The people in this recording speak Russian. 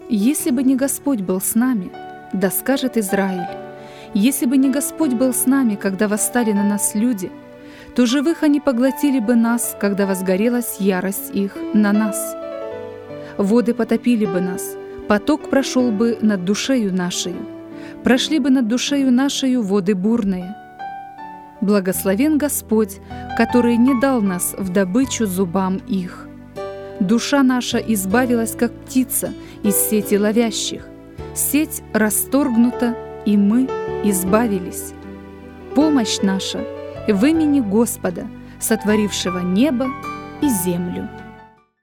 Если бы не Господь был с нами, да скажет Израиль, если бы не Господь был с нами, когда восстали на нас люди, то живых они поглотили бы нас, когда возгорелась ярость их на нас. Воды потопили бы нас, поток прошел бы над душею нашею, прошли бы над душею нашею воды бурные. Благословен Господь, который не дал нас в добычу зубам их. Душа наша избавилась, как птица, из сети ловящих. Сеть расторгнута, и мы избавились. Помощь наша в имени Господа, сотворившего небо и землю.